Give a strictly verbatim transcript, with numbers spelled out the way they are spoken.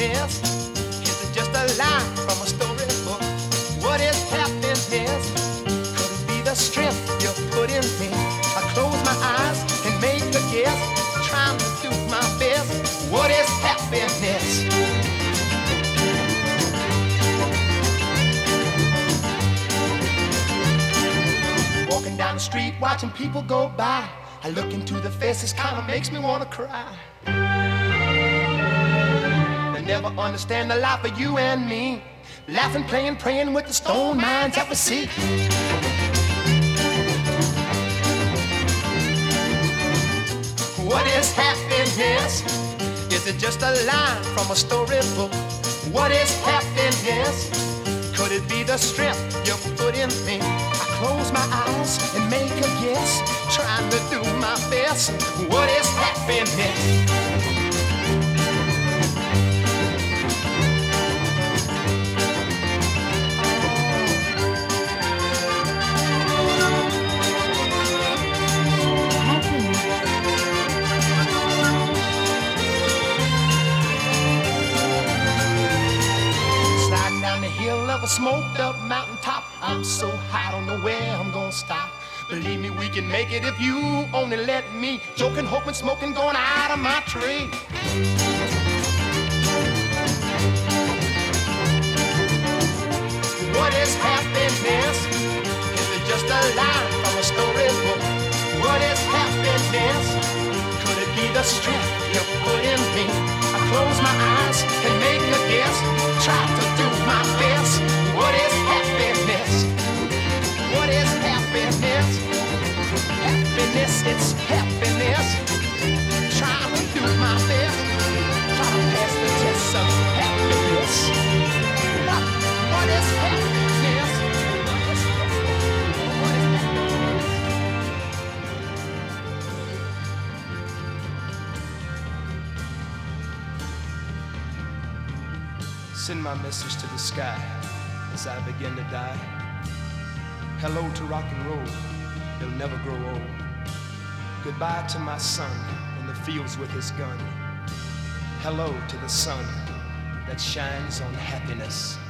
happiness? Is it just a line from a storybook? What is happiness? Could it be the strength you put in me? I close my eyes and make a guess, trying to do my best. What is happiness? Walking down the street, watching people go by, I look into the faces, kinda makes me wanna cry. They never understand the life of you and me, laughing, playing, praying with the stone minds that we see. What is happiness? Is it just a line from a storybook? What is happiness? Could it be the strength you put in me? I close my eyes and make a guess, trying to do my best. What is happiness? Of a smoked up mountaintop, I'm so high, don't know where I'm gonna stop. Believe me, we can make it if you only let me. Joking, hoping, smoking, going out of my tree. What is happiness? Is it just a line from a storybook? What is happiness? Could it be the strength you put in me? I close my eyes and make a guess, try to do my best. What is happiness? What is happiness? Happiness, it's happiness. Trying to do my best, try to pass the test of happiness. What, what is happiness? What is happiness? What is happiness? Send my message to the sky as I begin to die. Hello to rock and roll, it'll never grow old. Goodbye to my son in the fields with his gun. Hello to the sun that shines on happiness.